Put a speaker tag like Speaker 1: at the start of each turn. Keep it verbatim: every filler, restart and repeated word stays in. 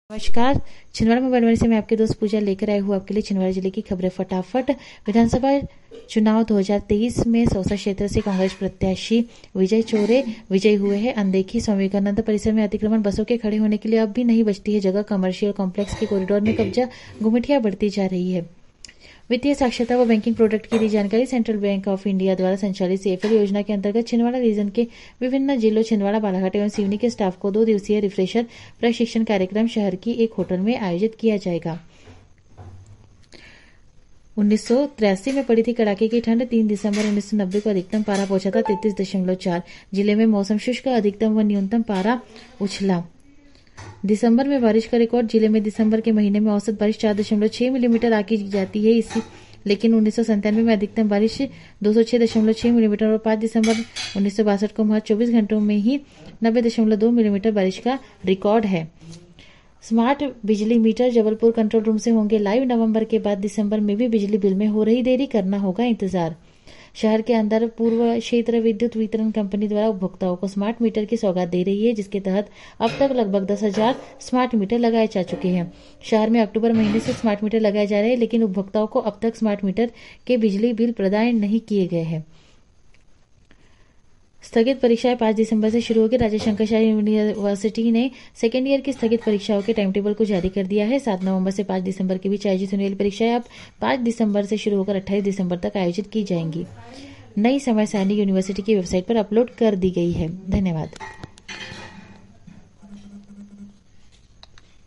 Speaker 1: नमस्कार। छिंदवाड़ा मोबाइल से मैं आपके दोस्त पूजा लेकर आई हूँ आपके लिए छिंदवाड़ा जिले की खबरें फटाफट। विधानसभा चुनाव दो हज़ार तेईस में सौसा क्षेत्र से कांग्रेस प्रत्याशी विजय चौरे विजयी हुए हैं। अनदेखी स्वामी विवेकानंद परिसर में अतिक्रमण, बसों के खड़े होने के लिए अब भी नहीं बचती है जगह। कमर्शियल कॉम्प्लेक्स के कॉरिडोर में कब्जा, गुमटियां बढ़ती जा रही है। वित्तीय साक्षरता व बैंकिंग प्रोडक्ट की दी जानकारी। सेंट्रल बैंक ऑफ इंडिया द्वारा संचालित सीएफएल योजना के अंतर्गत छिंदवाड़ा रीजन के विभिन्न जिलों छिंदवाड़ा, बालाघाट एवं सिवनी के स्टाफ को दो दिवसीय रिफ्रेशर प्रशिक्षण कार्यक्रम शहर की एक होटल में आयोजित किया जाएगा। उन्नीस सौ तिरासी में पड़ी थी कड़ाके की ठंड। तीन दिसंबर उन्नीस सौ नब्बे को अधिकतम पारा पहुंचा था तैतीस दशमलव चार। जिले में मौसम शुष्क, अधिकतम व न्यूनतम पारा उछला। दिसंबर में बारिश का रिकॉर्ड। जिले में दिसंबर के महीने में औसत बारिश चार दशमलव छह मिलीमीटर आकी जाती है इसी लेकिन उन्नीस सौ संतानवे में अधिकतम बारिश दो सौ छह दशमलव छह मिलीमीटर और पाँच दिसंबर उन्नीस सौ बासठ को महज चौबीस घंटों में ही नब्बे दशमलव दो मिलीमीटर बारिश का रिकॉर्ड है। स्मार्ट बिजली मीटर जबलपुर कंट्रोल रूम से होंगे लाइव। नवंबर के बाद दिसंबर में भी बिजली बिल में हो रही देरी, करना होगा इंतजार। शहर के अंदर पूर्व क्षेत्र विद्युत वितरण कंपनी द्वारा उपभोक्ताओं को स्मार्ट मीटर की सौगात दे रही है, जिसके तहत अब तक लगभग दस हजार स्मार्ट मीटर लगाए जा चुके हैं। शहर में अक्टूबर महीने से स्मार्ट मीटर लगाए जा रहे हैं, लेकिन उपभोक्ताओं को अब तक स्मार्ट मीटर के बिजली बिल प्रदान नहीं किए गए हैं। स्थगित परीक्षाएं पाँच दिसंबर से शुरू होगी। राजा शंकराचार्य यूनिवर्सिटी ने सेकेंड ईयर की स्थगित परीक्षाओं के टाइम टेबल को जारी कर दिया है। सात नवंबर से पाँच दिसंबर के बीच आयोजित होने वाली परीक्षाएं अब पाँच दिसंबर से शुरू होकर अट्ठाईस दिसंबर तक आयोजित की जाएंगी। नई समय सारणी यूनिवर्सिटी की वेबसाइट पर अपलोड कर दी गई है। धन्यवाद।